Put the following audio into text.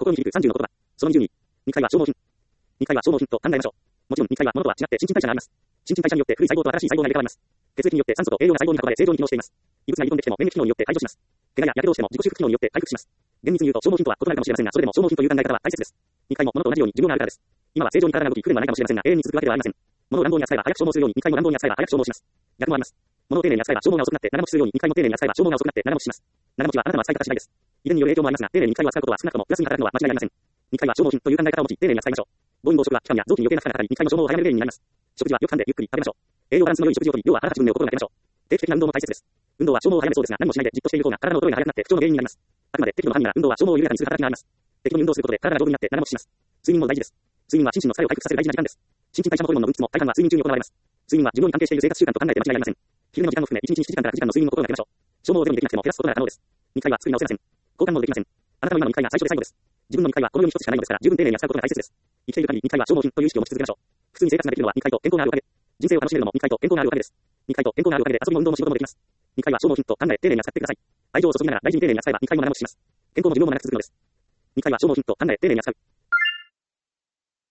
心に響く30の言葉。その20に、2回は消耗品。2回は消耗品と考えましょう。もちろん2回は物とは違って新陳代謝があります。新陳代謝によって古い細胞と新しい細胞が入れ替わります。血液によって酸素と栄養が細胞に運ばれ正常に機能しています。異物が入り込んできても免疫機能によって排除します。怪我や火傷をしても自己修復機能によって回復します。厳密に言うと消耗品とは異なるかもしれませんが、それでも消耗品という考え方は大切です。2回も物と同じように寿命があるからです。今は正常に体が動き不便はないかもしれませんが、永遠に続くわけではありません。物を乱暴に扱えば早く消耗するように2回も乱暴に扱えば早く消耗します。逆もあります。物を丁寧に扱えば消耗が遅くなって長持ちするように2回も丁寧に扱えば消耗が遅くなって長持ちします。長持ちはあなたの扱い方次第です。遺伝による影響もありますが、丁寧に2回を扱うことは少なくともプラスに働くのは間違いありません。2回は消耗品という考え方を持ち、丁寧に扱いましょう。暴飲暴食は期間や臓器に余計な負荷がかかり、2回の消耗を早める原因になります。食事はよく噛んでゆっくり食べましょう。栄養バランスの良い食事をとり、量はあなた自分で心がけましょう。定期的な運動も大切です。運動は消耗を早めそうですが、何もしないでじっとしている方が体の衰えが早くなって不調の原因になります。あくまで適度な範囲なら運動は消耗を緩やかにする働きがあります。適度に運動することで体が丈夫になって長持ちします。睡眠も大事です。睡眠は心身の疲れを回復させる大事な時間です。新陳代謝ホルモンの分泌も大半は睡眠中に行われます。睡眠は寿命に関係している生活習慣と考えて間違いありません。昼寝の時間を含め1日7時間から9時間の睡眠を心がけましょう。消耗をゼロにできなくても減らすことが可能です。2回は作り直せません。交換もできません。あなたの今の2回が最初で最後です。自分の2回はこの世に一つしかないのですから、十分丁寧に扱うことが大切です。生きている限り2回は消耗品という意識を持ち続けましょう。普通に生活ができるのは2回と健康があるおかげ。人生を楽しめるのも2回と健康があるおかげです。2回と健康があるおかげで遊びも運動も仕事もできます。2回は消耗品と考え丁寧に扱ってください。愛情を注ぎながら大事に丁寧に扱えば2回も長持ちします。健康も寿命も長く続くのです。2回は消耗品と考え丁寧に扱う。